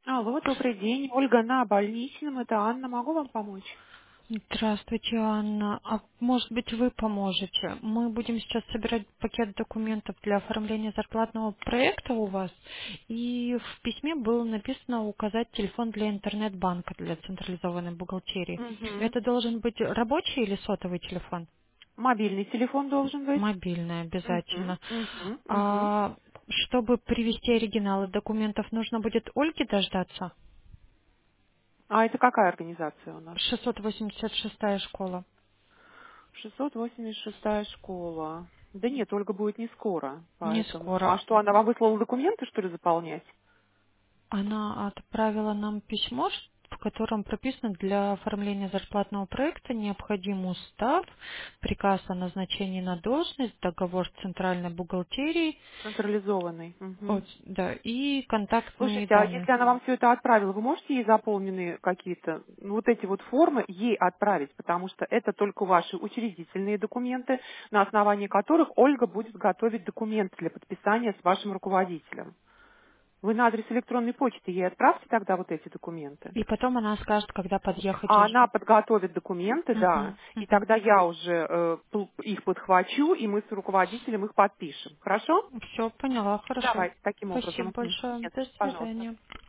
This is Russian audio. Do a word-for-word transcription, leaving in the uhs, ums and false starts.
Алло, добрый день. Ольга на больничном. Это Анна. Могу вам помочь? Здравствуйте, Анна. А может быть, вы поможете? Мы будем сейчас собирать пакет документов для оформления зарплатного проекта у вас. И в письме было написано указать телефон для интернет-банка, для централизованной бухгалтерии. Угу. Это должен быть рабочий или сотовый телефон? Мобильный телефон должен быть. Мобильный Угу. обязательно. Угу. Угу. А чтобы привести оригиналы документов, нужно будет Ольге дождаться? А это какая организация у нас? шестьсот восемьдесят шестая школа. шестьсот восемьдесят шестая школа. Да нет, Ольга будет не скоро, Не поэтому. А скоро. что, она вам выслала документы, что ли, заполнять? Она отправила нам письмо, ш- в котором прописано: для оформления зарплатного проекта необходим устав, приказ о назначении на должность, договор с центральной бухгалтерией, Централизованный. Угу. вот, да, и контактные Слушайте, а данные. если она вам все это отправила, вы можете ей заполненные какие-то, ну, вот эти вот формы ей отправить, потому что это только ваши учредительные документы, на основании которых Ольга будет готовить документы для подписания с вашим руководителем. Вы на адрес электронной почты ей отправьте тогда вот эти документы. И потом она скажет, когда подъехать А уже. она подготовит документы, да, Мгм, и мгм. тогда я уже э, пл- их подхвачу, и мы с руководителем их подпишем. Хорошо? Все, поняла, хорошо. Давайте таким Спасибо образом. Мгм. большое. Нет, До пожалуйста. свидания.